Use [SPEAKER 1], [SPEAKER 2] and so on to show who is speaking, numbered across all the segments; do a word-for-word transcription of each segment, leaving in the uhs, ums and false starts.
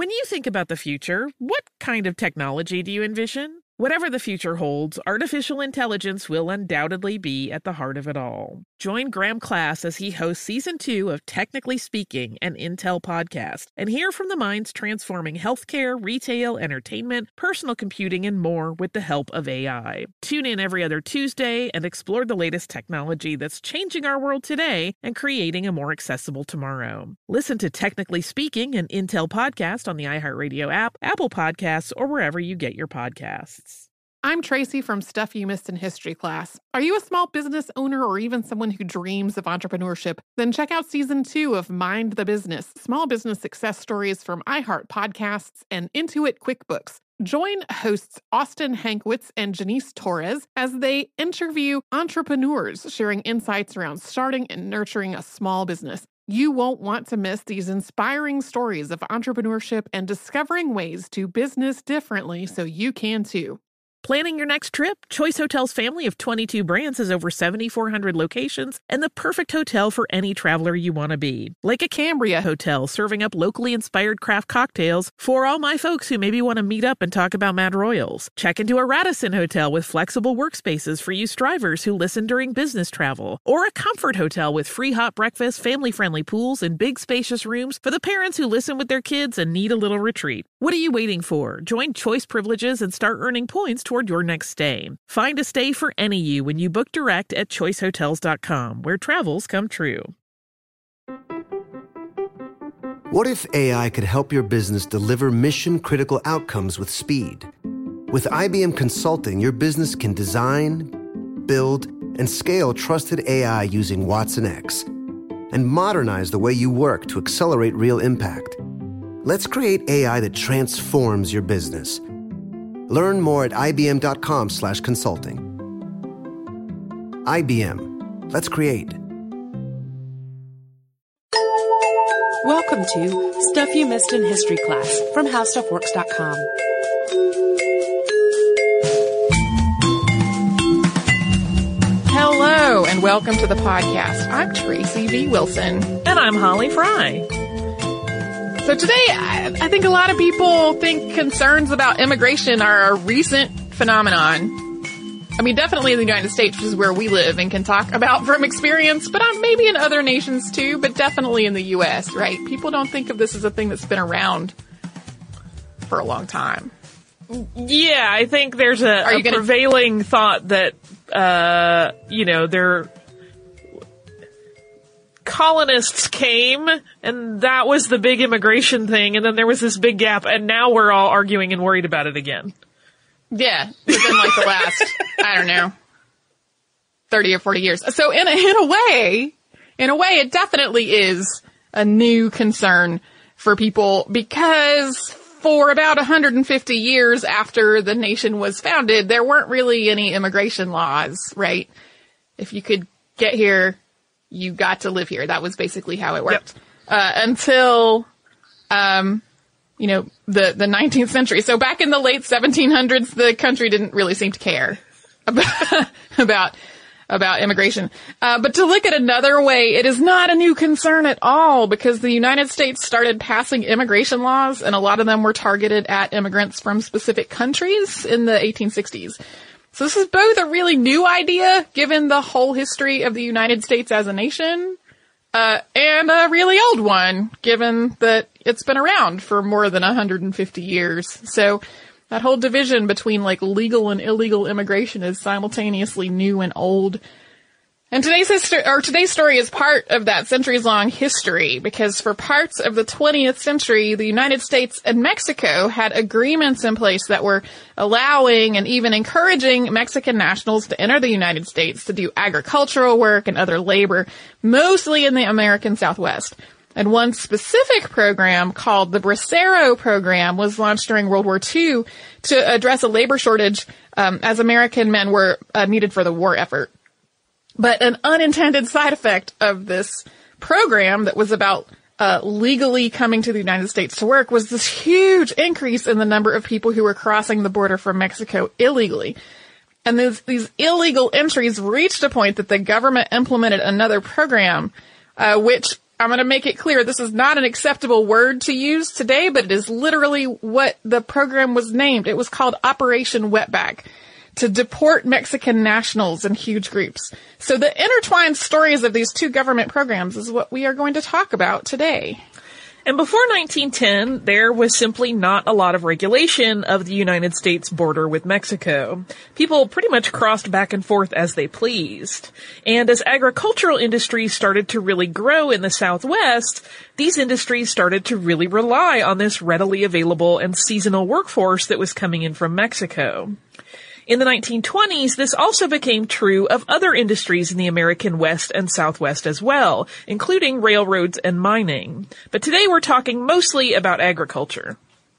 [SPEAKER 1] When you think about the future, what kind of technology do you envision? Whatever the future holds, artificial intelligence will undoubtedly be at the heart of it all. Join Graham Class as he hosts Season two of Technically Speaking, an Intel podcast, and hear from the minds transforming healthcare, retail, entertainment, personal computing, and more with the help of A I. Tune in every other Tuesday and explore the latest technology that's changing our world today and creating a more accessible tomorrow. Listen to Technically Speaking, an Intel podcast on the iHeartRadio app, Apple Podcasts, or wherever you get your podcasts.
[SPEAKER 2] I'm Tracy from Stuff You Missed in History Class. Are you a small business owner or even someone who dreams of entrepreneurship? Then check out Season two of Mind the Business, Small Business Success Stories from iHeart Podcasts and Intuit QuickBooks. Join hosts Austin Hankwitz and Janice Torres as they interview entrepreneurs sharing insights around starting and nurturing a small business. You won't want to miss these inspiring stories of entrepreneurship and discovering ways to business differently so you can too.
[SPEAKER 1] Planning your next trip? Choice Hotels' family of twenty-two brands has over seven thousand four hundred locations and the perfect hotel for any traveler you want to be. Like a Cambria Hotel, serving up locally inspired craft cocktails for all my folks who maybe want to meet up and talk about Mad Royals. Check into a Radisson Hotel with flexible workspaces for you strivers who listen during business travel. Or a Comfort Hotel with free hot breakfast, family-friendly pools, and big spacious rooms for the parents who listen with their kids and need a little retreat. What are you waiting for? Join Choice Privileges and start earning points toward your next stay. Find a stay for any you when you book direct at choice hotels dot com, where travels come true.
[SPEAKER 3] What if A I could help your business deliver mission-critical outcomes with speed? With I B M Consulting, your business can design, build, and scale trusted A I using Watson X and modernize the way you work to accelerate real impact. Let's create A I that transforms your business. Learn more at ibm.com slash consulting. I B M. Let's create.
[SPEAKER 4] Welcome to Stuff You Missed in History Class from how stuff works dot com.
[SPEAKER 2] Hello, and welcome to the podcast. I'm Tracy V. Wilson.
[SPEAKER 1] And I'm Holly Fry.
[SPEAKER 2] So today, I, I think a lot of people think concerns about immigration are a recent phenomenon. I mean, definitely in the United States, which is where we live and can talk about from experience, but um, maybe in other nations too, but definitely in the U S, right? People don't think of this as a thing that's been around for a long time.
[SPEAKER 1] Yeah, I think there's a, a
[SPEAKER 2] gonna...
[SPEAKER 1] prevailing thought that, uh, you know, there... colonists came, and that was the big immigration thing, and then there was this big gap, and now we're all arguing and worried about it again.
[SPEAKER 2] Yeah, within like the last, I don't know, thirty or forty years. So in a, in a way, in a way, it definitely is a new concern for people, because for about one hundred fifty years after the nation was founded, there weren't really any immigration laws, right? If you could get here, you got to live here. That was basically how it worked. Yep. Uh, until, um, you know, the, the nineteenth century. So back in the late seventeen hundreds, the country didn't really seem to care about, about, about immigration. Uh, but to look at another way, it is not a new concern at all, because the United States started passing immigration laws, and a lot of them were targeted at immigrants from specific countries in the eighteen sixties. So this is both a really new idea, given the whole history of the United States as a nation, uh, and a really old one, given that it's been around for more than one hundred fifty years. So that whole division between, like, legal and illegal immigration is simultaneously new and old. And today's history, or today's story is part of that centuries-long history, because for parts of the twentieth century, the United States and Mexico had agreements in place that were allowing and even encouraging Mexican nationals to enter the United States to do agricultural work and other labor, mostly in the American Southwest. And one specific program called the Bracero Program was launched during World War Two to address a labor shortage um, as American men were uh, needed for the war effort. But an unintended side effect of this program that was about uh, legally coming to the United States to work was this huge increase in the number of people who were crossing the border from Mexico illegally. And these, these illegal entries reached a point that the government implemented another program, uh, which I'm going to make it clear this is not an acceptable word to use today, but it is literally what the program was named. It was called Operation Wetback, to deport Mexican nationals in huge groups. So the intertwined stories of these two government programs is what we are going to talk about today.
[SPEAKER 1] And before nineteen ten, there was simply not a lot of regulation of the United States border with Mexico. People pretty much crossed back and forth as they pleased. And as agricultural industries started to really grow in the Southwest, these industries started to really rely on this readily available and seasonal workforce that was coming in from Mexico. In the nineteen twenties, this also became true of other industries in the American West and Southwest as well, including railroads and mining. But today we're talking mostly about agriculture.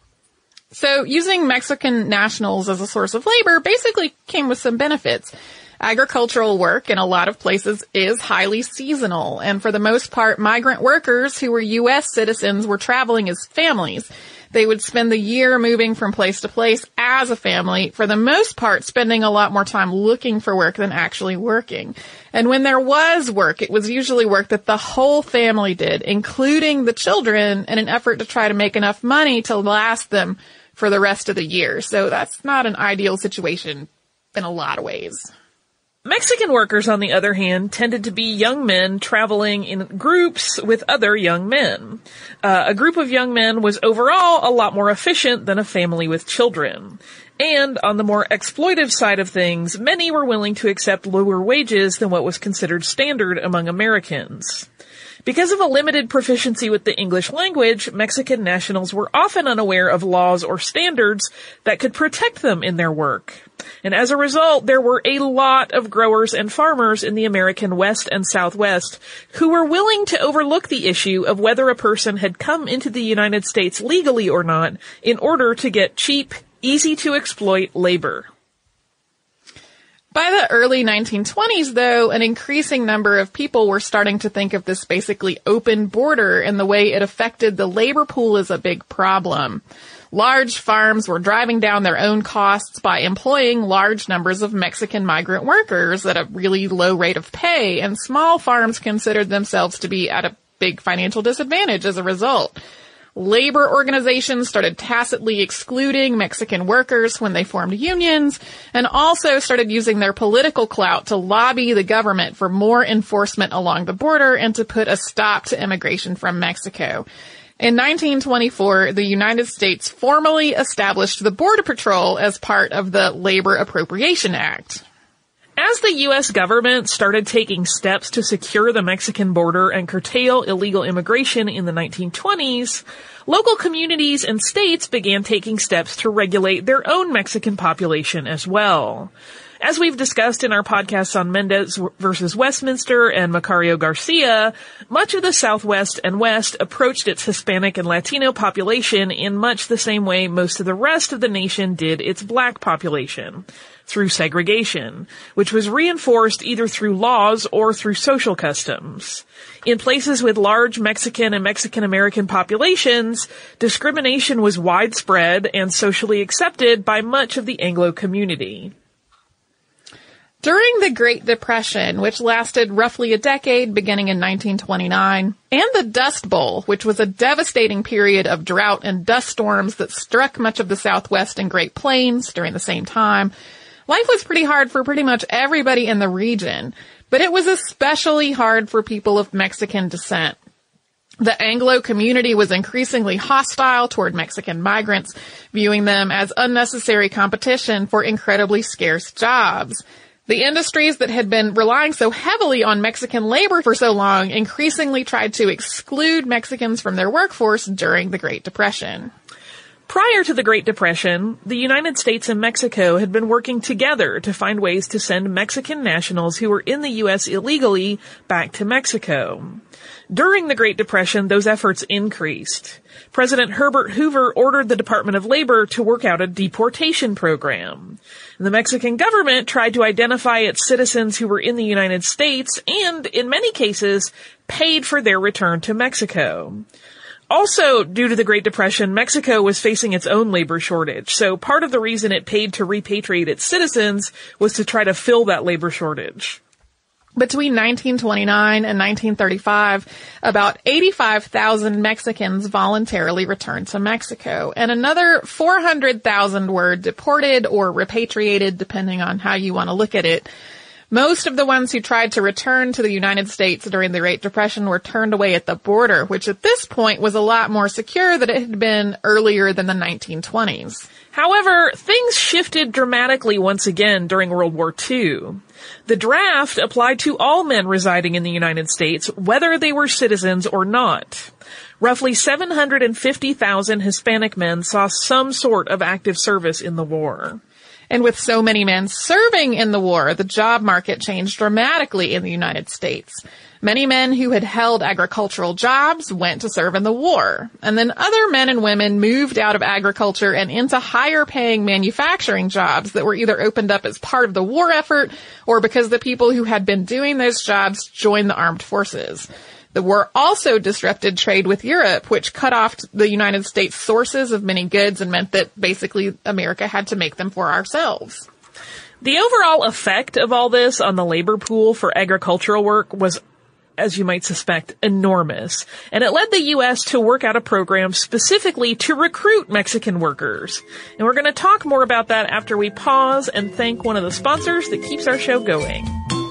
[SPEAKER 2] So using Mexican nationals as a source of labor basically came with some benefits. Agricultural work in a lot of places is highly seasonal, and for the most part, migrant workers who were U S citizens were traveling as families. They would spend the year moving from place to place as a family, for the most part spending a lot more time looking for work than actually working. And when there was work, it was usually work that the whole family did, including the children, in an effort to try to make enough money to last them for the rest of the year. So that's not an ideal situation in a lot of ways.
[SPEAKER 1] Mexican workers, on the other hand, tended to be young men traveling in groups with other young men. Uh, a group of young men was overall a lot more efficient than a family with children. And on the more exploitive side of things, many were willing to accept lower wages than what was considered standard among Americans. Because of a limited proficiency with the English language, Mexican nationals were often unaware of laws or standards that could protect them in their work. And as a result, there were a lot of growers and farmers in the American West and Southwest who were willing to overlook the issue of whether a person had come into the United States legally or not in order to get cheap, easy-to-exploit labor.
[SPEAKER 2] By the early nineteen twenties, though, an increasing number of people were starting to think of this basically open border and the way it affected the labor pool as a big problem. Large farms were driving down their own costs by employing large numbers of Mexican migrant workers at a really low rate of pay, and small farms considered themselves to be at a big financial disadvantage as a result. Labor organizations started tacitly excluding Mexican workers when they formed unions, and also started using their political clout to lobby the government for more enforcement along the border and to put a stop to immigration from Mexico. In nineteen twenty-four, the United States formally established the Border Patrol as part of the Labor Appropriation Act.
[SPEAKER 1] As the U S government started taking steps to secure the Mexican border and curtail illegal immigration in the nineteen twenties, local communities and states began taking steps to regulate their own Mexican population as well. As we've discussed in our podcasts on Mendez versus Westminster and Macario Garcia, much of the Southwest and West approached its Hispanic and Latino population in much the same way most of the rest of the nation did its black population, through segregation, which was reinforced either through laws or through social customs. In places with large Mexican and Mexican-American populations, discrimination was widespread and socially accepted by much of the Anglo community.
[SPEAKER 2] During the Great Depression, which lasted roughly a decade beginning in nineteen twenty-nine, and the Dust Bowl, which was a devastating period of drought and dust storms that struck much of the Southwest and Great Plains during the same time, life was pretty hard for pretty much everybody in the region, but it was especially hard for people of Mexican descent. The Anglo community was increasingly hostile toward Mexican migrants, viewing them as unnecessary competition for incredibly scarce jobs. The industries that had been relying so heavily on Mexican labor for so long increasingly tried to exclude Mexicans from their workforce during the Great Depression.
[SPEAKER 1] Prior to the Great Depression, the United States and Mexico had been working together to find ways to send Mexican nationals who were in the U S illegally back to Mexico. During the Great Depression, those efforts increased. President Herbert Hoover ordered the Department of Labor to work out a deportation program. The Mexican government tried to identify its citizens who were in the United States and, in many cases, paid for their return to Mexico. Also, due to the Great Depression, Mexico was facing its own labor shortage, so part of the reason it paid to repatriate its citizens was to try to fill that labor shortage.
[SPEAKER 2] Between nineteen twenty-nine and nineteen thirty-five, about eighty-five thousand Mexicans voluntarily returned to Mexico, and another four hundred thousand were deported or repatriated, depending on how you want to look at it. Most of the ones who tried to return to the United States during the Great Depression were turned away at the border, which at this point was a lot more secure than it had been earlier than the nineteen twenties.
[SPEAKER 1] However, things shifted dramatically once again during World War Two. The draft applied to all men residing in the United States, whether they were citizens or not. Roughly seven hundred fifty thousand Hispanic men saw some sort of active service in the war.
[SPEAKER 2] And with so many men serving in the war, the job market changed dramatically in the United States. Many men who had held agricultural jobs went to serve in the war. And then other men and women moved out of agriculture and into higher paying manufacturing jobs that were either opened up as part of the war effort or because the people who had been doing those jobs joined the armed forces. The war also disrupted trade with Europe, which cut off the United States' sources of many goods and meant that basically America had to make them for ourselves.
[SPEAKER 1] The overall effect of all this on the labor pool for agricultural work was, as you might suspect, enormous. And it led the U S to work out a program specifically to recruit Mexican workers. And we're going to talk more about that after we pause and thank one of the sponsors that keeps our show going.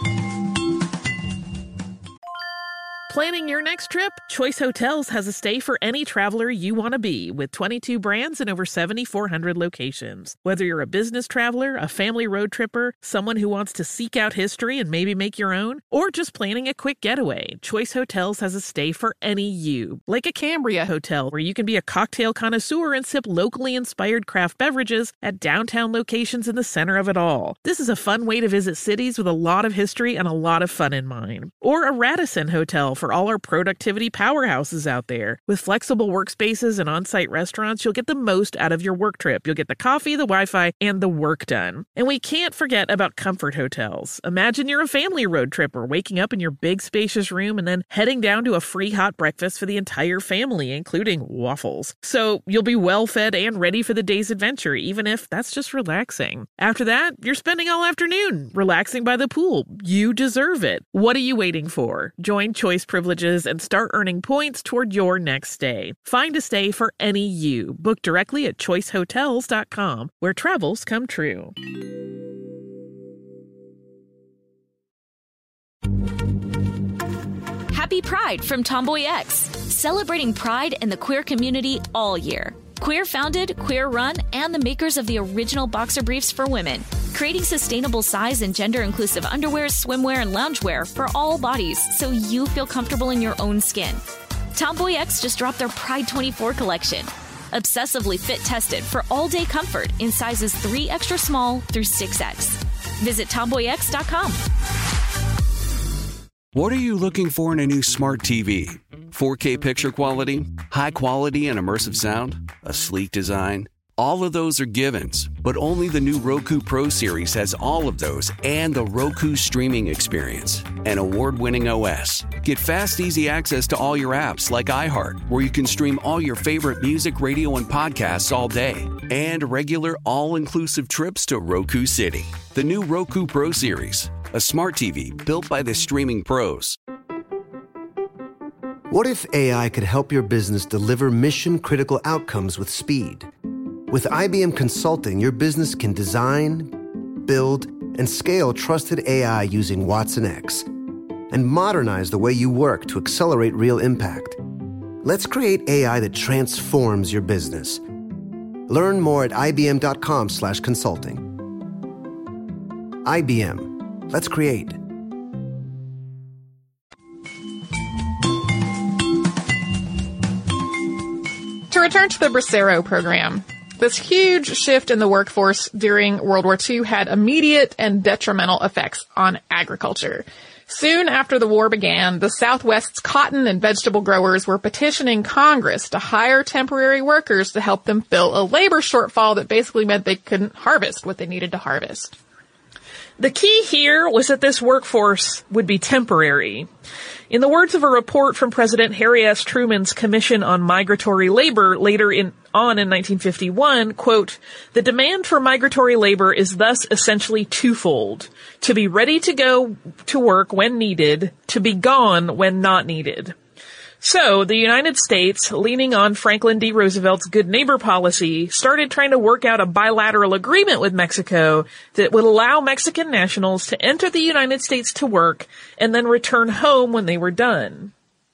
[SPEAKER 1] Planning your next trip? Choice Hotels has a stay for any traveler you want to be, with twenty-two brands and over seventy-four hundred locations. Whether you're a business traveler, a family road tripper, someone who wants to seek out history and maybe make your own, or just planning a quick getaway, Choice Hotels has a stay for any you. Like a Cambria Hotel, where you can be a cocktail connoisseur and sip locally inspired craft beverages at downtown locations in the center of it all. This is a fun way to visit cities with a lot of history and a lot of fun in mind. Or a Radisson Hotel for all our productivity powerhouses out there. With flexible workspaces and on-site restaurants, you'll get the most out of your work trip. You'll get the coffee, the Wi-Fi, and the work done. And we can't forget about Comfort Hotels. Imagine you're a family road tripper, waking up in your big spacious room and then heading down to a free hot breakfast for the entire family, including waffles. So you'll be well fed and ready for the day's adventure, even if that's just relaxing. After that, you're spending all afternoon relaxing by the pool. You deserve it. What are you waiting for? Join Choice Privileges and start earning points toward your next stay. Find a stay for any you. Book directly at choice hotels dot com, where travels come true.
[SPEAKER 5] Happy Pride from Tomboy X, celebrating pride and the queer community all year. Queer founded, queer run, and the makers of the original boxer briefs for women, creating sustainable size and gender inclusive underwear, swimwear, and loungewear for all bodies so you feel comfortable in your own skin. Tomboy X just dropped their Pride twenty-four collection, obsessively fit tested for all day comfort in sizes three extra small through six X. Visit tomboy x dot com.
[SPEAKER 6] What are you looking for in a new smart T V? four K picture quality, high quality and immersive sound, a sleek design? All of those are givens, but only the new Roku Pro Series has all of those and the Roku streaming experience, an award-winning O S. Get fast, easy access to all your apps like iHeart, where you can stream all your favorite music, radio, and podcasts all day, and regular all-inclusive trips to Roku City. The new Roku Pro Series, a smart T V built by the streaming pros.
[SPEAKER 3] What if A I could help your business deliver mission-critical outcomes with speed? With I B M Consulting, your business can design, build, and scale trusted A I using Watson X and modernize the way you work to accelerate real impact. Let's create A I that transforms your business. Learn more at ibm.com slash consulting. I B M. Let's create.
[SPEAKER 2] To return to the Bracero program, this huge shift in the workforce during World War Two had immediate and detrimental effects on agriculture. Soon after the war began, the Southwest's cotton and vegetable growers were petitioning Congress to hire temporary workers to help them fill a labor shortfall that basically meant they couldn't harvest what they needed to harvest.
[SPEAKER 1] The key here was that this workforce would be temporary. In the words of a report from President Harry S. Truman's Commission on Migratory Labor later in on in nineteen fifty-one, quote, "The demand for migratory labor is thus essentially twofold. To be ready to go to work when needed, to be gone when not needed." So, the United States, leaning on Franklin D. Roosevelt's good neighbor policy, started trying to work out a bilateral agreement with Mexico that would allow Mexican nationals to enter the United States to work and then return home when they were done.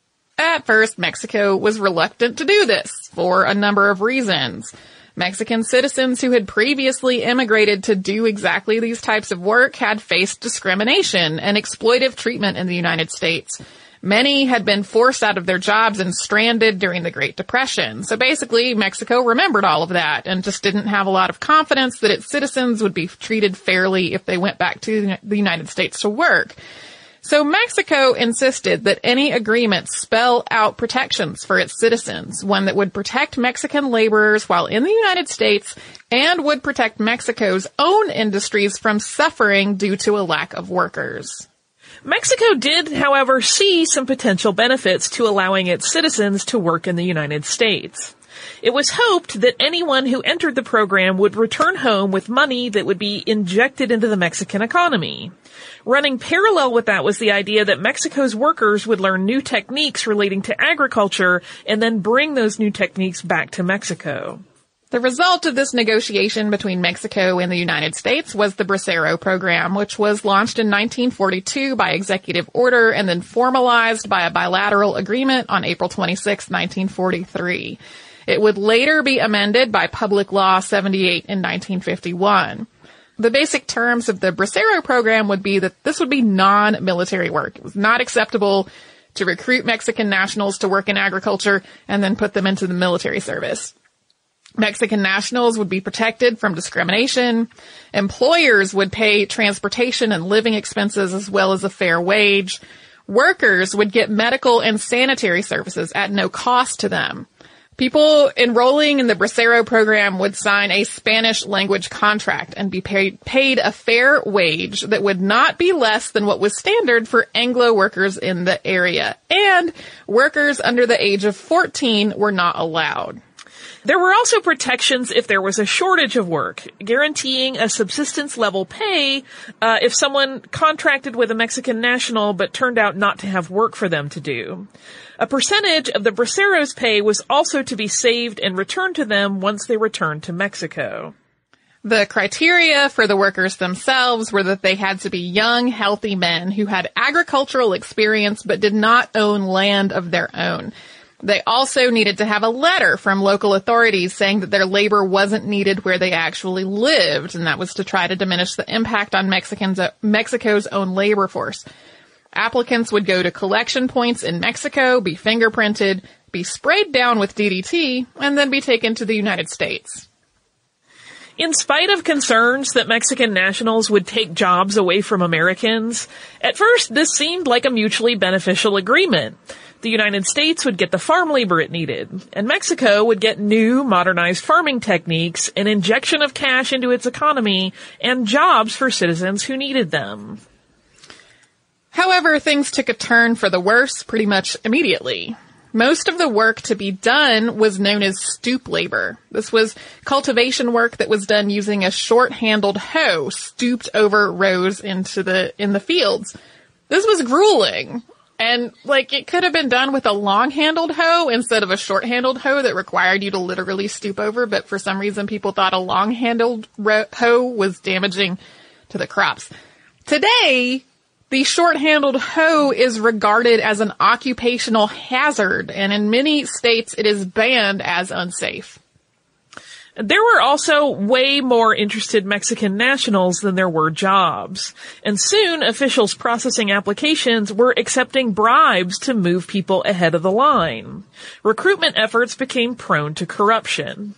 [SPEAKER 2] At first, Mexico was reluctant to do this for a number of reasons. Mexican citizens who had previously immigrated to do exactly these types of work had faced discrimination and exploitive treatment in the United States. Many had been forced out of their jobs and stranded during the Great Depression. So basically, Mexico remembered all of that and just didn't have a lot of confidence that its citizens would be treated fairly if they went back to the United States to work. So Mexico insisted that any agreement spell out protections for its citizens, one that would protect Mexican laborers while in the United States and would protect Mexico's own industries from suffering due to a lack of workers.
[SPEAKER 1] Mexico did, however, see some potential benefits to allowing its citizens to work in the United States. It was hoped that anyone who entered the program would return home with money that would be injected into the Mexican economy. Running parallel with that was the idea that Mexico's workers would learn new techniques relating to agriculture and then bring those new techniques back to Mexico.
[SPEAKER 2] The result of this negotiation between Mexico and the United States was the Bracero program, which was launched in nineteen forty-two by executive order and then formalized by a bilateral agreement on April twenty-sixth, nineteen forty-three. It would later be amended by Public Law seventy-eight in nineteen fifty-one. The basic terms of the Bracero program would be that this would be non-military work. It was not acceptable to recruit Mexican nationals to work in agriculture and then put them into the military service. Mexican nationals would be protected from discrimination. Employers would pay transportation and living expenses as well as a fair wage. Workers would get medical and sanitary services at no cost to them. People enrolling in the Bracero program would sign a Spanish language contract and be paid, paid a fair wage that would not be less than what was standard for Anglo workers in the area. And workers under the age of fourteen were not allowed.
[SPEAKER 1] There were also protections if there was a shortage of work, guaranteeing a subsistence-level pay uh, if someone contracted with a Mexican national but turned out not to have work for them to do. A percentage of the Braceros' pay was also to be saved and returned to them once they returned to Mexico.
[SPEAKER 2] The criteria for the workers themselves were that they had to be young, healthy men who had agricultural experience but did not own land of their own. They also needed to have a letter from local authorities saying that their labor wasn't needed where they actually lived, and that was to try to diminish the impact on Mexicans, uh, Mexico's own labor force. Applicants would go to collection points in Mexico, be fingerprinted, be sprayed down with D D T, and then be taken to the United States.
[SPEAKER 1] In spite of concerns that Mexican nationals would take jobs away from Americans, at first this seemed like a mutually beneficial agreement. The United States would get the farm labor it needed, and Mexico would get new, modernized farming techniques, an injection of cash into its economy, and jobs for citizens who needed them.
[SPEAKER 2] However, things took a turn for the worse pretty much immediately. Most of the work to be done was known as stoop labor. This was cultivation work that was done using a short-handled hoe stooped over rows into the in the fields. This was grueling. And, like, it could have been done with a long-handled hoe instead of a short-handled hoe that required you to literally stoop over, but for some reason people thought a long-handled ro- hoe was damaging to the crops. Today, the short-handled hoe is regarded as an occupational hazard, and in many states it is banned as unsafe.
[SPEAKER 1] There were also way more interested Mexican nationals than there were jobs. And soon, officials processing applications were accepting bribes to move people ahead of the line. Recruitment efforts became prone to corruption.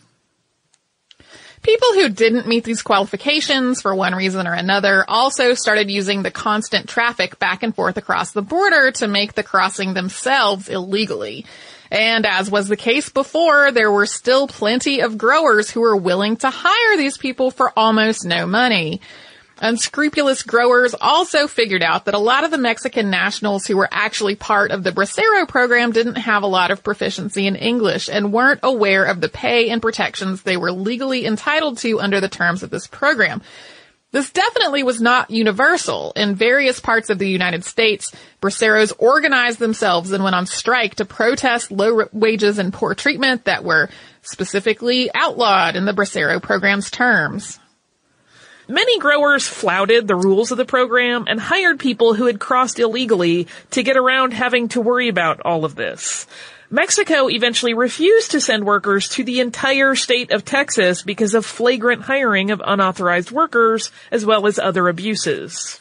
[SPEAKER 2] People who didn't meet these qualifications for one reason or another also started using the constant traffic back and forth across the border to make the crossing themselves illegally. And as was the case before, there were still plenty of growers who were willing to hire these people for almost no money. Unscrupulous growers also figured out that a lot of the Mexican nationals who were actually part of the Bracero program didn't have a lot of proficiency in English and weren't aware of the pay and protections they were legally entitled to under the terms of this program. This definitely was not universal. In various parts of the United States, braceros organized themselves and went on strike to protest low wages and poor treatment that were specifically outlawed in the Bracero program's terms.
[SPEAKER 1] Many growers flouted the rules of the program and hired people who had crossed illegally to get around having to worry about all of this. Mexico eventually refused to send workers to the entire state of Texas because of flagrant hiring of unauthorized workers, as well as other abuses.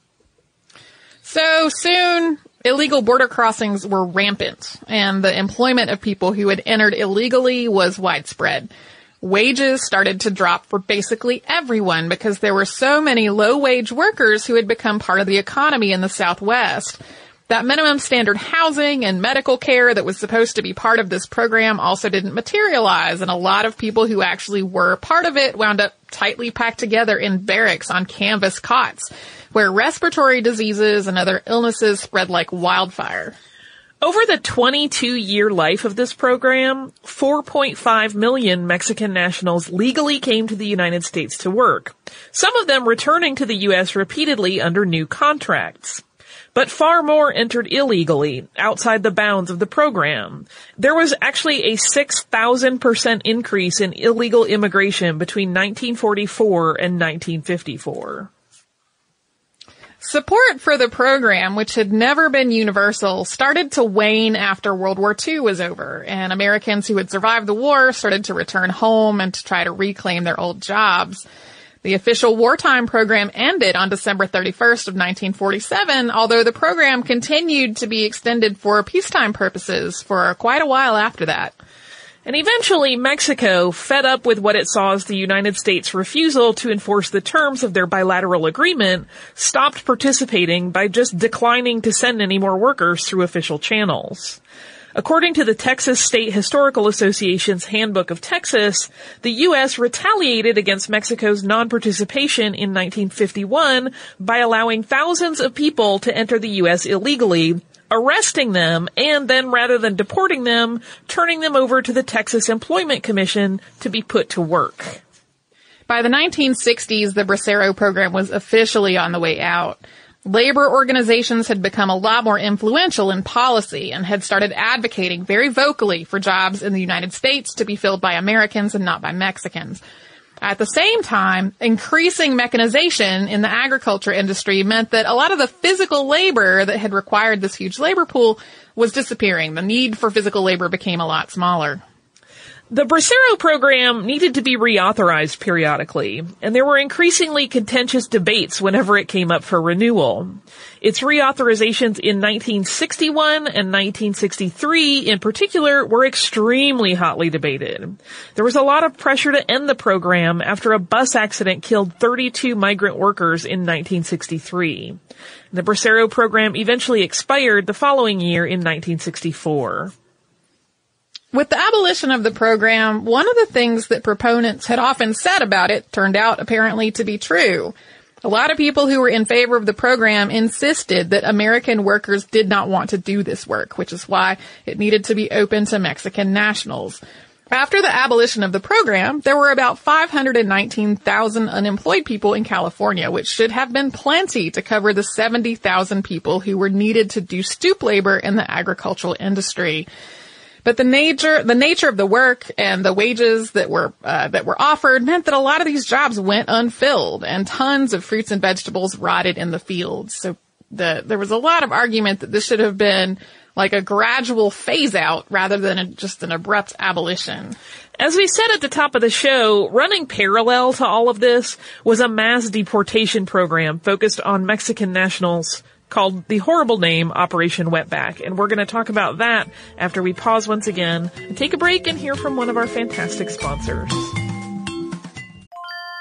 [SPEAKER 2] So soon, illegal border crossings were rampant, and the employment of people who had entered illegally was widespread. Wages started to drop for basically everyone because there were so many low-wage workers who had become part of the economy in the Southwest. That minimum standard housing and medical care that was supposed to be part of this program also didn't materialize, and a lot of people who actually were part of it wound up tightly packed together in barracks on canvas cots, where respiratory diseases and other illnesses spread like wildfire.
[SPEAKER 1] Over the twenty-two-year life of this program, four point five million Mexican nationals legally came to the United States to work, some of them returning to the U S repeatedly under new contracts. But far more entered illegally, outside the bounds of the program. There was actually a six thousand percent increase in illegal immigration between nineteen forty-four and nineteen fifty-four.
[SPEAKER 2] Support for the program, which had never been universal, started to wane after World War Two was over, and Americans who had survived the war started to return home and to try to reclaim their old jobs. The official wartime program ended on December thirty-first of nineteen forty-seven, although the program continued to be extended for peacetime purposes for quite a while after that.
[SPEAKER 1] And eventually, Mexico, fed up with what it saw as the United States' refusal to enforce the terms of their bilateral agreement, stopped participating by just declining to send any more workers through official channels. According to the Texas State Historical Association's Handbook of Texas, the U S retaliated against Mexico's non-participation in nineteen fifty-one by allowing thousands of people to enter the U S illegally, arresting them, and then rather than deporting them, turning them over to the Texas Employment Commission to be put to work.
[SPEAKER 2] By the nineteen sixties, the Bracero program was officially on the way out. Labor organizations had become a lot more influential in policy and had started advocating very vocally for jobs in the United States to be filled by Americans and not by Mexicans. At the same time, increasing mechanization in the agriculture industry meant that a lot of the physical labor that had required this huge labor pool was disappearing. The need for physical labor became a lot smaller.
[SPEAKER 1] The Bracero program needed to be reauthorized periodically, and there were increasingly contentious debates whenever it came up for renewal. Its reauthorizations in nineteen sixty-one and nineteen sixty-three in particular were extremely hotly debated. There was a lot of pressure to end the program after a bus accident killed thirty-two migrant workers in nineteen sixty-three. The Bracero program eventually expired the following year in nineteen sixty-four.
[SPEAKER 2] With the abolition of the program, one of the things that proponents had often said about it turned out apparently to be true. A lot of people who were in favor of the program insisted that American workers did not want to do this work, which is why it needed to be open to Mexican nationals. After the abolition of the program, there were about five hundred nineteen thousand unemployed people in California, which should have been plenty to cover the seventy thousand people who were needed to do stoop labor in the agricultural industry. But the nature, the nature of the work and the wages that were, uh, that were offered meant that a lot of these jobs went unfilled and tons of fruits and vegetables rotted in the fields. So the, there was a lot of argument that this should have been like a gradual phase out rather than a, just an abrupt abolition.
[SPEAKER 1] As we said at the top of the show, running parallel to all of this was a mass deportation program focused on Mexican nationals called the horrible name Operation Wetback. And we're going to talk about that after we pause once again and take a break and hear from one of our fantastic sponsors.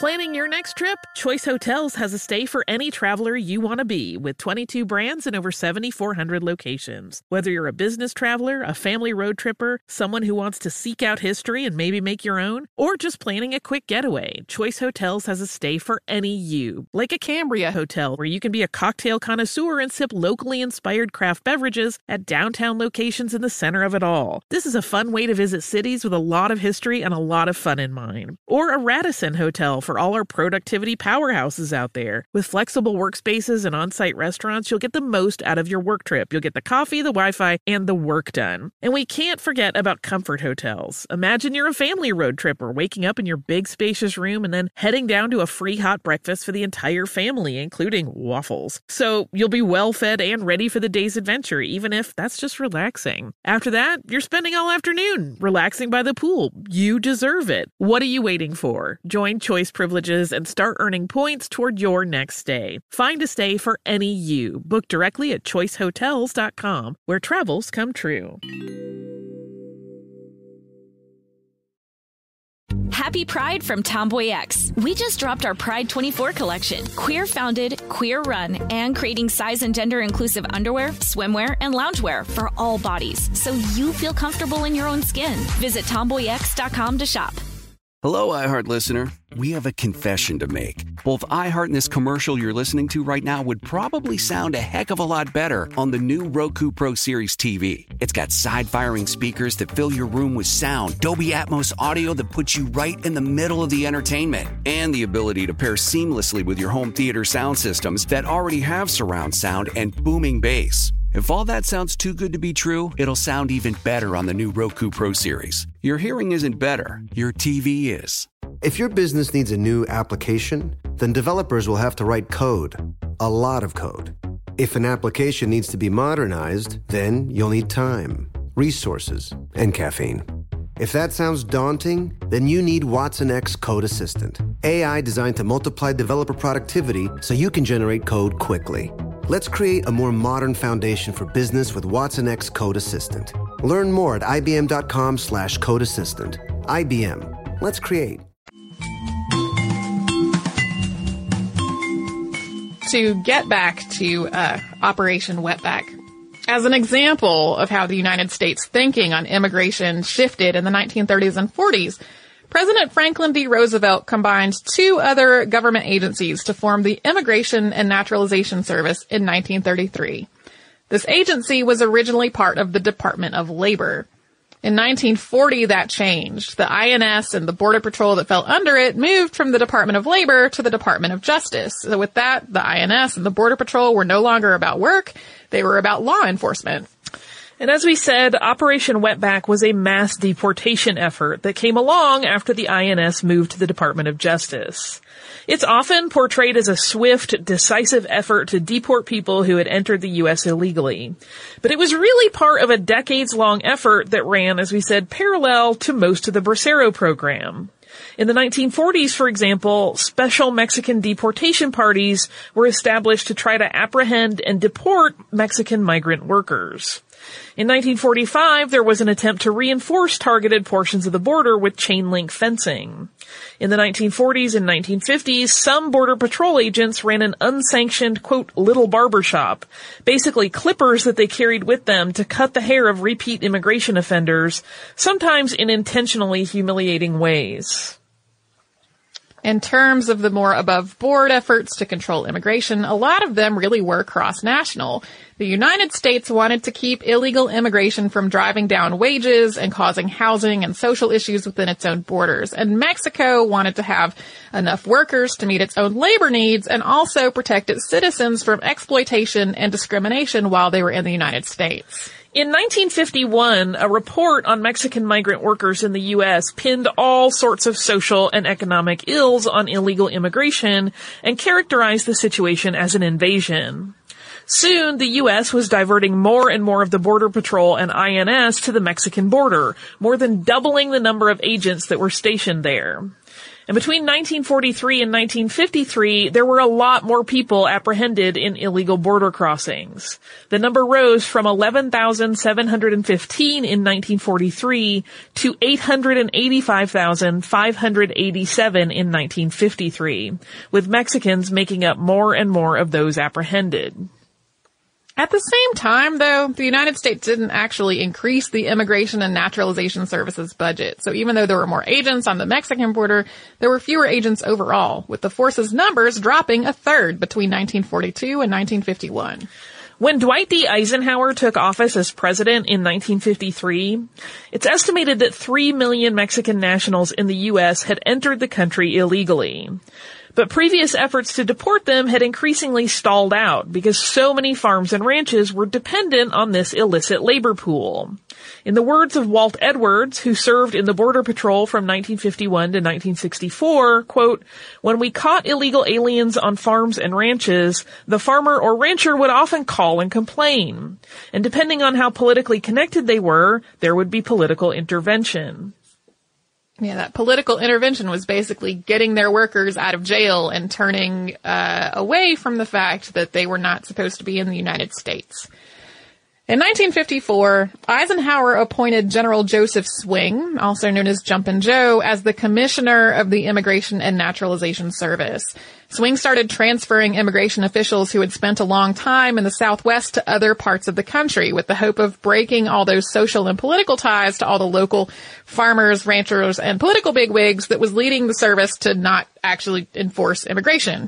[SPEAKER 1] Planning your next trip? Choice Hotels has a stay for any traveler you want to be, with twenty-two brands and over seventy-four hundred locations. Whether you're a business traveler, a family road tripper, someone who wants to seek out history and maybe make your own, or just planning a quick getaway, Choice Hotels has a stay for any you. Like a Cambria Hotel, where you can be a cocktail connoisseur and sip locally inspired craft beverages at downtown locations in the center of it all. This is a fun way to visit cities with a lot of history and a lot of fun in mind. Or a Radisson Hotel for all our productivity powerhouses out there. With flexible workspaces and on-site restaurants, you'll get the most out of your work trip. You'll get the coffee, the Wi-Fi, and the work done. And we can't forget about Comfort Hotels. Imagine you're a family road tripper, waking up in your big spacious room and then heading down to a free hot breakfast for the entire family, including waffles. So you'll be well fed and ready for the day's adventure, even if that's just relaxing. After that, you're spending all afternoon relaxing by the pool. You deserve it. What are you waiting for? Join Choice Privileges and start earning points toward your next stay. Find a stay for any you. Book directly at choice hotels dot com, where travels come true.
[SPEAKER 5] Happy Pride from Tomboy X. We just dropped our Pride twenty-four collection. Queer founded, queer run, and creating size and gender inclusive underwear, swimwear, and loungewear for all bodies, so you feel comfortable in your own skin. Visit tomboy x dot com to shop.
[SPEAKER 6] Hello, iHeart listener. We have a confession to make. Both iHeart and this commercial you're listening to right now would probably sound a heck of a lot better on the new Roku Pro Series T V. It's got side-firing speakers that fill your room with sound, Dolby Atmos audio that puts you right in the middle of the entertainment, and the ability to pair seamlessly with your home theater sound systems that already have surround sound and booming bass. If all that sounds too good to be true, it'll sound even better on the new Roku Pro Series. Your hearing isn't better, your T V is.
[SPEAKER 3] If your business needs a new application, then developers will have to write code. A lot of code. If an application needs to be modernized, then you'll need time, resources, and caffeine. If that sounds daunting, then you need Watson X Code Assistant. A I designed to multiply developer productivity so you can generate code quickly. Let's create a more modern foundation for business with Watson X Code Assistant. Learn more at ibm.com slash code assistant. I B M. Let's create.
[SPEAKER 2] To get back to uh, Operation Wetback, as an example of how the United States thinking on immigration shifted in the nineteen thirties and forties, President Franklin D. Roosevelt combined two other government agencies to form the Immigration and Naturalization Service in nineteen thirty-three. This agency was originally part of the Department of Labor. In nineteen forty, that changed. The I N S and the Border Patrol that fell under it moved from the Department of Labor to the Department of Justice. So with that, the I N S and the Border Patrol were no longer about work. They were about law enforcement.
[SPEAKER 1] And as we said, Operation Wetback was a mass deportation effort that came along after the I N S moved to the Department of Justice. It's often portrayed as a swift, decisive effort to deport people who had entered the U S illegally. But it was really part of a decades-long effort that ran, as we said, parallel to most of the Bracero program. In the nineteen forties, for example, special Mexican deportation parties were established to try to apprehend and deport Mexican migrant workers. In nineteen forty-five, there was an attempt to reinforce targeted portions of the border with chain-link fencing. In the nineteen forties and nineteen fifties, some Border Patrol agents ran an unsanctioned, quote, little barbershop, basically clippers that they carried with them to cut the hair of repeat immigration offenders, sometimes in intentionally humiliating ways.
[SPEAKER 2] In terms of the more above-board efforts to control immigration, a lot of them really were cross-national. The United States wanted to keep illegal immigration from driving down wages and causing housing and social issues within its own borders. And Mexico wanted to have enough workers to meet its own labor needs and also protect its citizens from exploitation and discrimination while they were in the United States.
[SPEAKER 1] In nineteen fifty-one, a report on Mexican migrant workers in the U S pinned all sorts of social and economic ills on illegal immigration and characterized the situation as an invasion. Soon, the U S was diverting more and more of the Border Patrol and I N S to the Mexican border, more than doubling the number of agents that were stationed there. And between nineteen forty-three and nineteen fifty-three, there were a lot more people apprehended in illegal border crossings. The number rose from eleven thousand seven hundred fifteen in nineteen forty-three to eight hundred eighty-five thousand five hundred eighty-seven in nineteen fifty-three, with Mexicans making up more and more of those apprehended.
[SPEAKER 2] At the same time, though, the United States didn't actually increase the Immigration and Naturalization Services budget. So even though there were more agents on the Mexican border, there were fewer agents overall, with the force's numbers dropping a third between nineteen forty-two and nineteen fifty-one.
[SPEAKER 1] When Dwight D. Eisenhower took office as president in nineteen fifty-three, it's estimated that three million Mexican nationals in the U S had entered the country illegally. But previous efforts to deport them had increasingly stalled out because so many farms and ranches were dependent on this illicit labor pool. In the words of Walt Edwards, who served in the Border Patrol from nineteen fifty-one to nineteen sixty-four, quote, "When we caught illegal aliens on farms and ranches, the farmer or rancher would often call and complain. And depending on how politically connected they were, there would be political intervention."
[SPEAKER 2] Yeah, that political intervention was basically getting their workers out of jail and turning uh away from the fact that they were not supposed to be in the United States. In nineteen fifty-four, Eisenhower appointed General Joseph Swing, also known as Jumpin' Joe, as the commissioner of the Immigration and Naturalization Service. Swing started transferring immigration officials who had spent a long time in the Southwest to other parts of the country with the hope of breaking all those social and political ties to all the local farmers, ranchers, and political bigwigs that was leading the service to not actually enforce immigration.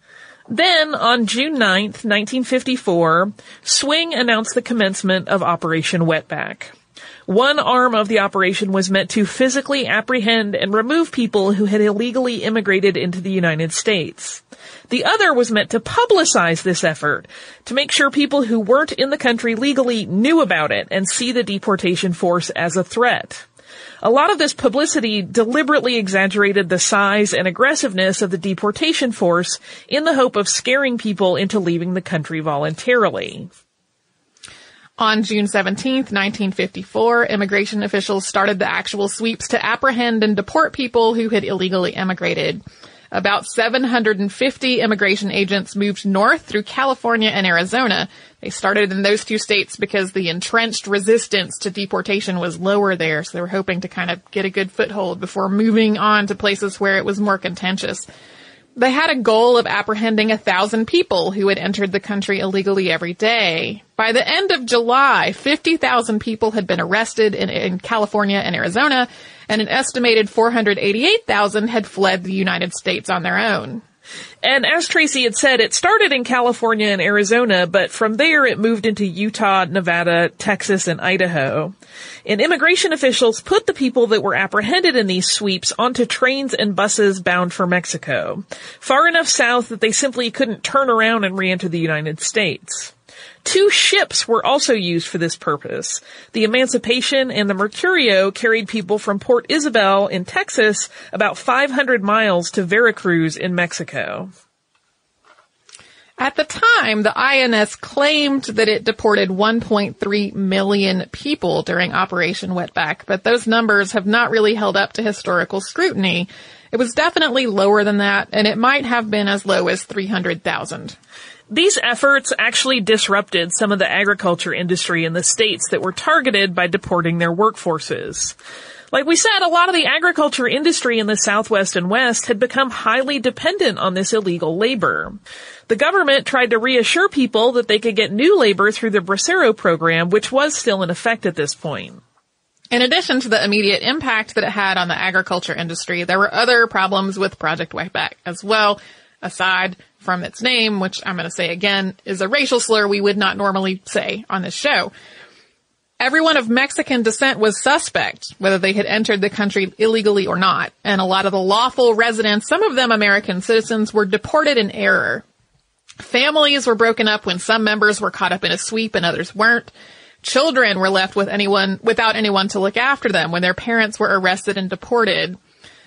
[SPEAKER 1] Then, on June ninth, nineteen fifty-four, Swing announced the commencement of Operation Wetback. One arm of the operation was meant to physically apprehend and remove people who had illegally immigrated into the United States. The other was meant to publicize this effort, to make sure people who weren't in the country legally knew about it and see the deportation force as a threat. A lot of this publicity deliberately exaggerated the size and aggressiveness of the deportation force in the hope of scaring people into leaving the country voluntarily.
[SPEAKER 2] On June seventeenth, nineteen fifty-four, immigration officials started the actual sweeps to apprehend and deport people who had illegally immigrated. About seven hundred fifty immigration agents moved north through California and Arizona. They started in those two states because the entrenched resistance to deportation was lower there, so they were hoping to kind of get a good foothold before moving on to places where it was more contentious. They had a goal of apprehending a thousand people who had entered the country illegally every day. By the end of July, fifty thousand people had been arrested in, in California and Arizona, and an estimated four hundred eighty-eight thousand had fled the United States on their own.
[SPEAKER 1] And as Tracy had said, it started in California and Arizona, but from there it moved into Utah, Nevada, Texas, and Idaho. And immigration officials put the people that were apprehended in these sweeps onto trains and buses bound for Mexico, far enough south that they simply couldn't turn around and re-enter the United States. Two ships were also used for this purpose. The Emancipation and the Mercurio carried people from Port Isabel in Texas about five hundred miles to Veracruz in Mexico.
[SPEAKER 2] At the time, the I N S claimed that it deported one point three million people during Operation Wetback, but those numbers have not really held up to historical scrutiny. It was definitely lower than that, and it might have been as low as three hundred thousand.
[SPEAKER 1] These efforts actually disrupted some of the agriculture industry in the states that were targeted by deporting their workforces. Like we said, a lot of the agriculture industry in the Southwest and West had become highly dependent on this illegal labor. The government tried to reassure people that they could get new labor through the Bracero program, which was still in effect at this point.
[SPEAKER 2] In addition to the immediate impact that it had on the agriculture industry, there were other problems with Project Wetback as well, aside from its name, which I'm going to say again is a racial slur we would not normally say on this show. Everyone of Mexican descent was suspect, whether they had entered the country illegally or not, and a lot of the lawful residents, some of them American citizens, were deported in error. Families were broken up when some members were caught up in a sweep and others weren't. Children were left with anyone, without anyone to look after them when their parents were arrested and deported.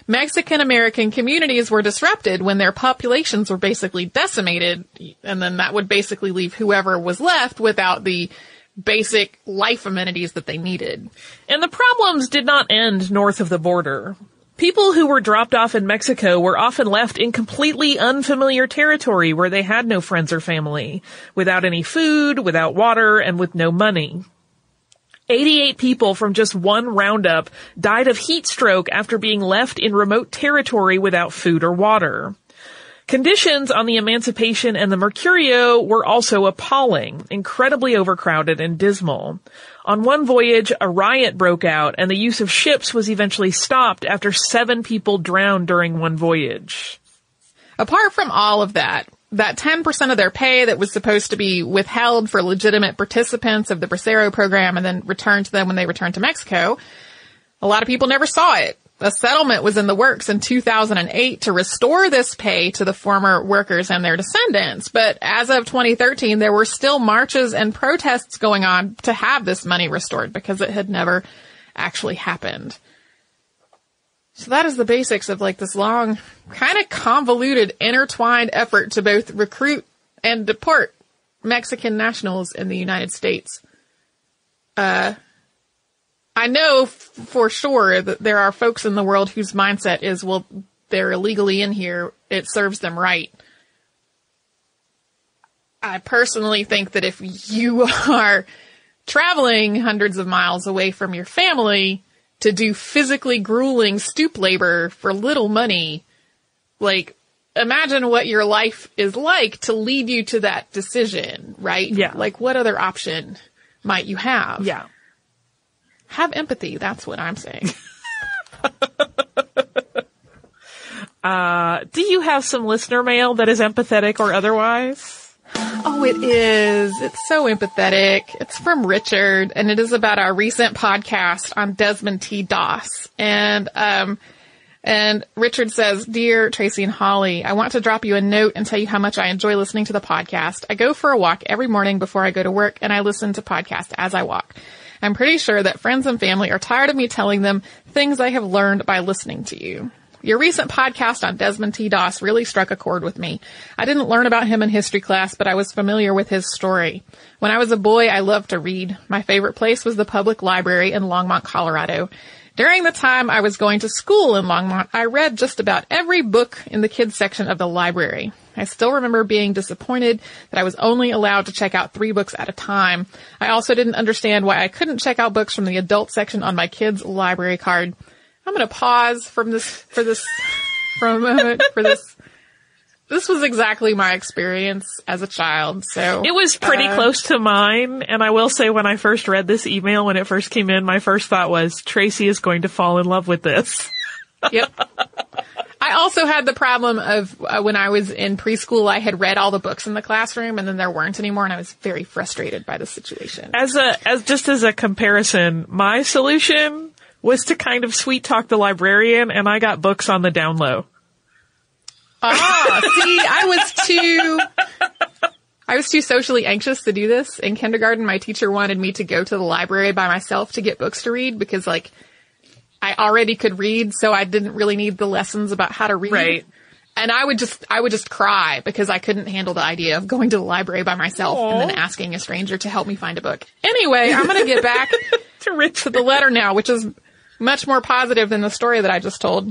[SPEAKER 2] Mexican-American communities were disrupted when their populations were basically decimated, and then that would basically leave whoever was left without the basic life amenities that they needed.
[SPEAKER 1] And the problems did not end north of the border. People who were dropped off in Mexico were often left in completely unfamiliar territory where they had no friends or family, without any food, without water, and with no money. eighty-eight people from just one roundup died of heat stroke after being left in remote territory without food or water. Conditions on the Emancipation and the Mercurio were also appalling, incredibly overcrowded and dismal. On one voyage, a riot broke out, and the use of ships was eventually stopped after seven people drowned during one voyage.
[SPEAKER 2] Apart from all of that, that ten percent of their pay that was supposed to be withheld for legitimate participants of the Bracero program and then returned to them when they returned to Mexico, a lot of people never saw it. A settlement was in the works in two thousand eight to restore this pay to the former workers and their descendants. But as of twenty thirteen, there were still marches and protests going on to have this money restored because it had never actually happened. So that is the basics of like this long, kind of convoluted, intertwined effort to both recruit and deport Mexican nationals in the United States. Uh, I know f- for sure that there are folks in the world whose mindset is, well, they're illegally in here. It serves them right. I personally think that if you are traveling hundreds of miles away from your family to do physically grueling stoop labor for little money, like, imagine what your life is like to lead you to that decision, right?
[SPEAKER 1] Yeah.
[SPEAKER 2] Like, what other option might you have?
[SPEAKER 1] Yeah.
[SPEAKER 2] Have empathy. That's what I'm saying.
[SPEAKER 1] uh, do you have some listener mail that is empathetic or otherwise?
[SPEAKER 2] Oh, it is. It's so empathetic. It's from Richard, and it is about our recent podcast on Desmond T. Doss. And, um, and Richard says, Dear Tracy and Holly, I want to drop you a note and tell you how much I enjoy listening to the podcast. I go for a walk every morning before I go to work, and I listen to podcasts as I walk. I'm pretty sure that friends and family are tired of me telling them things I have learned by listening to you. Your recent podcast on Desmond T. Doss really struck a chord with me. I didn't learn about him in history class, but I was familiar with his story. When I was a boy, I loved to read. My favorite place was the public library in Longmont, Colorado. During the time I was going to school in Longmont, I read just about every book in the kids section of the library. I still remember being disappointed that I was only allowed to check out three books at a time. I also didn't understand why I couldn't check out books from the adult section on my kids' library card. I'm going to pause from this, for this, for a moment, for this. This was exactly my experience as a child, so.
[SPEAKER 1] It was pretty uh, close to mine, and I will say when I first read this email, when it first came in, my first thought was, Tracy is going to fall in love with this.
[SPEAKER 2] Yep. I also had the problem of uh, when I was in preschool, I had read all the books in the classroom, and then there weren't anymore, and I was very frustrated by the situation.
[SPEAKER 1] As a, as just as a comparison, my solution was to kind of sweet talk the librarian, and I got books on the down low.
[SPEAKER 2] Ah, see, I was too, I was too socially anxious to do this. In kindergarten, my teacher wanted me to go to the library by myself to get books to read because, like, I already could read, so I didn't really need the lessons about how to read.
[SPEAKER 1] Right.
[SPEAKER 2] And I would just, I would just cry because I couldn't handle the idea of going to the library by myself Aww. And then asking a stranger to help me find a book. Anyway, I'm going to get back to, Rich- to the letter now, which is much more positive than the story that I just told.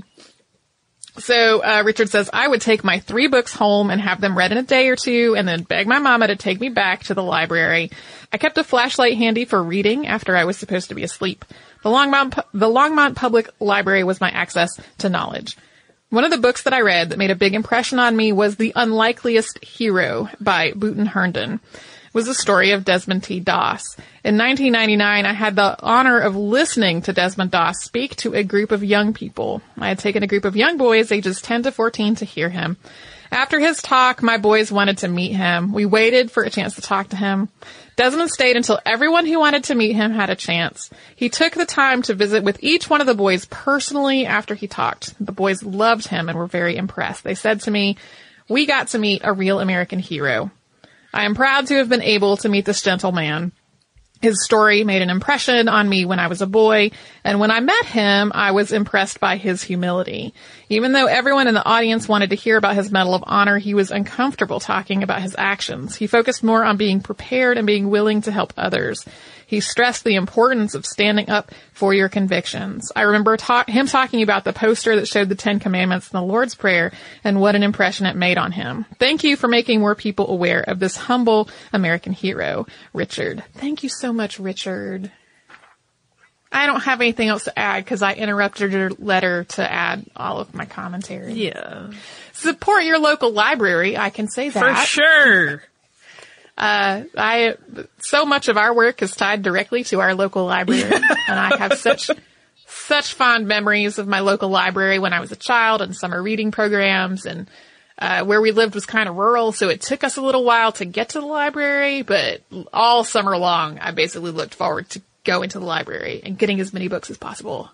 [SPEAKER 2] So, uh, Richard says, I would take my three books home and have them read in a day or two and then beg my mama to take me back to the library. I kept a flashlight handy for reading after I was supposed to be asleep. The Longmont, the Longmont Public Library was my access to knowledge. One of the books that I read that made a big impression on me was The Unlikeliest Hero by Booten Herndon. It was the story of Desmond T. Doss. In nineteen ninety-nine, I had the honor of listening to Desmond Doss speak to a group of young people. I had taken a group of young boys, ages ten to fourteen, to hear him. After his talk, my boys wanted to meet him. We waited for a chance to talk to him. Desmond stayed until everyone who wanted to meet him had a chance. He took the time to visit with each one of the boys personally after he talked. The boys loved him and were very impressed. They said to me, "We got to meet a real American hero." I am proud to have been able to meet this gentleman. His story made an impression on me when I was a boy, and when I met him, I was impressed by his humility. Even though everyone in the audience wanted to hear about his Medal of Honor, he was uncomfortable talking about his actions. He focused more on being prepared and being willing to help others. He stressed the importance of standing up for your convictions. I remember ta- him talking about the poster that showed the Ten Commandments and the Lord's Prayer and what an impression it made on him. Thank you for making more people aware of this humble American hero, Richard. Thank you so much, Richard. I don't have anything else to add because I interrupted your letter to add all of my commentary.
[SPEAKER 1] Yeah.
[SPEAKER 2] Support your local library. I can say that.
[SPEAKER 1] For sure.
[SPEAKER 2] Uh, I, so much of our work is tied directly to our local library, and I have such, such fond memories of my local library when I was a child and summer reading programs, and, uh, where we lived was kind of rural, so it took us a little while to get to the library, but all summer long, I basically looked forward to going to the library and getting as many books as possible.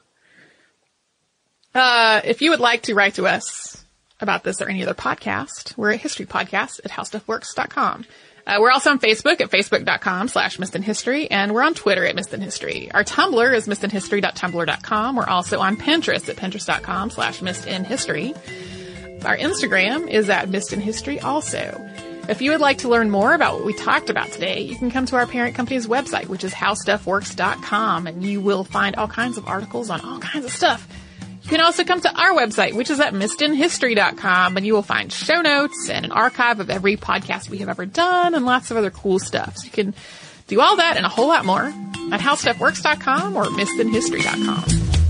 [SPEAKER 2] Uh, if you would like to write to us about this or any other podcast, we're at history podcast at how stuff works dot com. Uh, we're also on Facebook at facebook.com slash Missed in History, and we're on Twitter at Missed in History. Our Tumblr is missed in history dot tumblr dot com. We're also on Pinterest at pinterest.com slash Missed in History. Our Instagram is at Missed in History also. If you would like to learn more about what we talked about today, you can come to our parent company's website, which is how stuff works dot com, and you will find all kinds of articles on all kinds of stuff. You can also come to our website, which is at missed in history dot com, and you will find show notes and an archive of every podcast we have ever done and lots of other cool stuff. So you can do all that and a whole lot more at how stuff works dot com or missed in history dot com.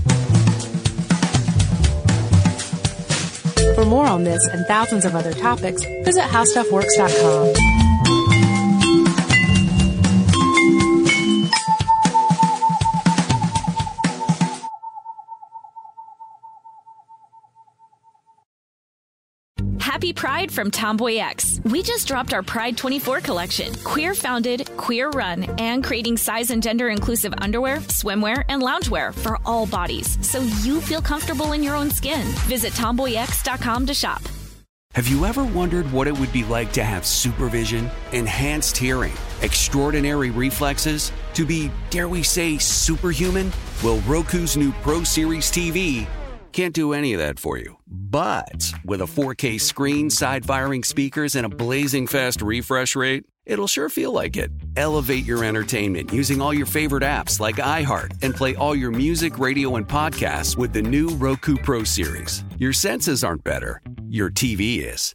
[SPEAKER 4] For more on this and thousands of other topics, visit how stuff works dot com.
[SPEAKER 5] Happy Pride from Tomboy X. We just dropped our Pride twenty-four collection. Queer founded, queer run, and creating size and gender inclusive underwear, swimwear, and loungewear for all bodies, so you feel comfortable in your own skin. Visit tomboy x dot com to shop.
[SPEAKER 6] Have you ever wondered what it would be like to have supervision, enhanced hearing, extraordinary reflexes, to be, dare we say, superhuman? Well, Roku's new Pro Series T V can't do any of that for you. But with a four K screen, side-firing speakers, and a blazing fast refresh rate, it'll sure feel like it. Elevate your entertainment using all your favorite apps like iHeart and play all your music, radio, and podcasts with the new Roku Pro Series. Your senses aren't better. Your T V is.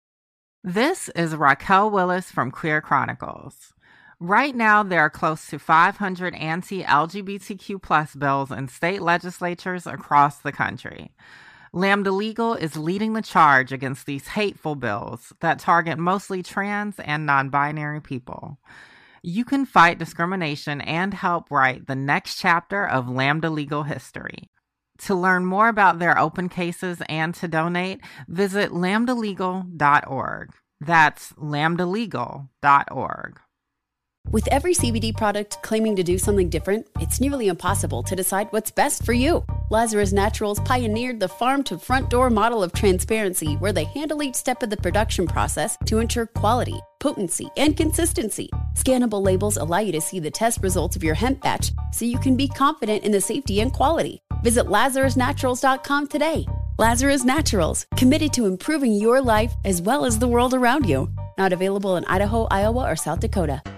[SPEAKER 7] This is Raquel Willis from Queer Chronicles. Right now, there are close to five hundred anti-L G B T Q plus bills in state legislatures across the country. Lambda Legal is leading the charge against these hateful bills that target mostly trans and non-binary people. You can fight discrimination and help write the next chapter of Lambda Legal history. To learn more about their open cases and to donate, visit lambda legal dot org. That's lambda legal dot org.
[SPEAKER 8] With every C B D product claiming to do something different, it's nearly impossible to decide what's best for you. Lazarus Naturals pioneered the farm-to-front-door model of transparency, where they handle each step of the production process to ensure quality, potency, and consistency. Scannable labels allow you to see the test results of your hemp batch, so you can be confident in the safety and quality. Visit lazarus naturals dot com today. Lazarus Naturals, committed to improving your life as well as the world around you. Not available in Idaho, Iowa, or South Dakota.